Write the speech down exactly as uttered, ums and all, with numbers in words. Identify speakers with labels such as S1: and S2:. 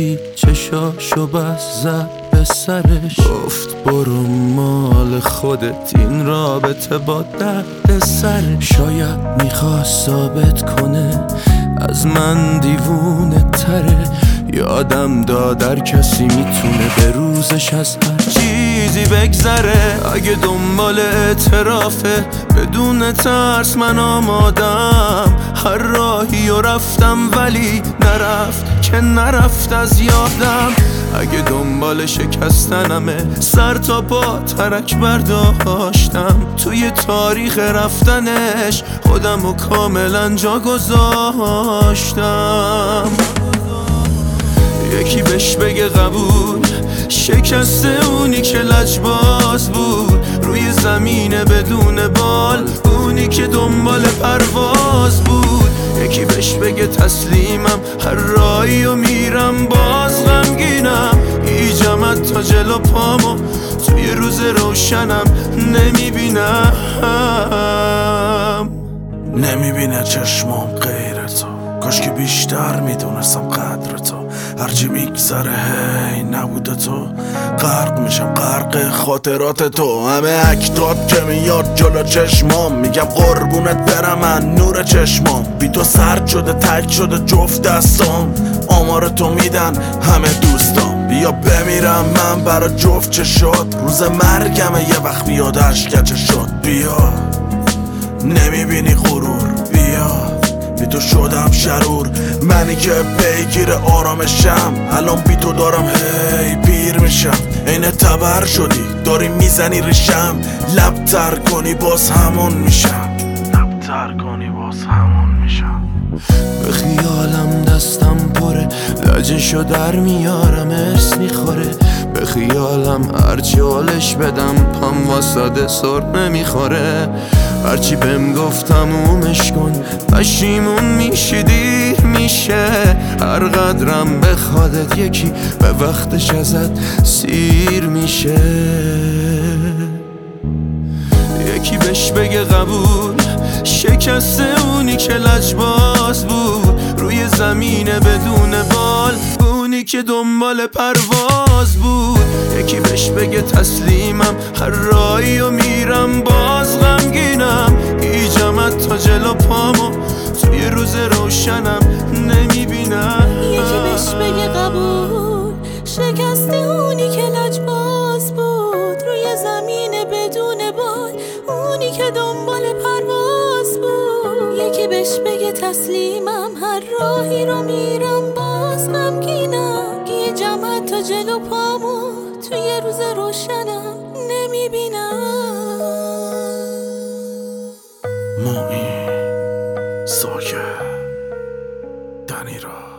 S1: دیدی چشاشو بس زد به سرش، گفت برو مال خودت، این رابطه با درد سرش. شاید میخواست ثابت کنه از من دیوونه تره، یادم داد هر کسی میتونه به روزش از هر چیزی بگذره. اگه دنبال اعترافه بدون ترس من آمادم، هر راهی و رفتم ولی نرفت که نرفت از یادم. اگه دنبال شکستنمه سر تا پا ترک برداشتم، توی تاریخ رفتنش خودم و کاملا جا گذاشتم. یکی بهش بگه قبول، شکسته اونی که لجباز بود روی زمین بدون بال، اونی که دنبال پرواز بود. یکی بهش بگه تسلیمم، هر راهی و میرم باز غمگینم، ایجمت تا جلو پامو توی روز روشنم نمیبینم.
S2: نمیبینه چشمام غیر تو، کاش که بیشتر میدونستم قدر تو. هرچی میگذره هی نبوده تو، غرق میشم غرق خاطرات تو. همه اکتات که میاد جلو چشمام، میگم قربونت برم من نور چشمام. بی تو سرد شده تک شده جفت دستام، آمار تو میدن همه دوستام. بیا بمیرم من برا جفت چشات، روز مرگمه یه وقت بیاد اشک چشات. بیا نمیبینی غرور، بیا بی تو شدم شرور، منی که پیگیر آرامشم. الان بی تو دارم هی پیر میشم، عین تبر شدی داری میزنی ریشم. لب تر کنی باز همون میشم، لب تر کنی باز همون میشم.
S1: به خیالم دستم پره، لجشو در میارم ارس میخوره. به خیالم هرچی حالش بدم پام واساده سر نمیخوره. هرچی بهم گفتم اومش کن، پشیمون میشی دیر میشه. هر قدرم بخوادت یکی به وقتش ازت سیر میشه. یکی بهش بگه قبول، شکسته اونی که لجباز بود روی زمین بدون بال، اونی که دنبال پرواز بود. یکی بهش بگه تسلیمم، هر راهی و میرم باز غمگینم، ایجمت تا جلو پامو توی روز روشنم نمیبینم.
S3: یکی بهش بگه قبول، شکسته اونی که لجباز بود روی زمین بدون بال، اونی که دنبال پرواز بود. یکی بهش بگه تسلیمم، هر راهی رو میرم باز غمگینم، گیه جمعت تا جلو پامو توی روز روشنم نمیبینم.
S2: موئی ساکه دنی را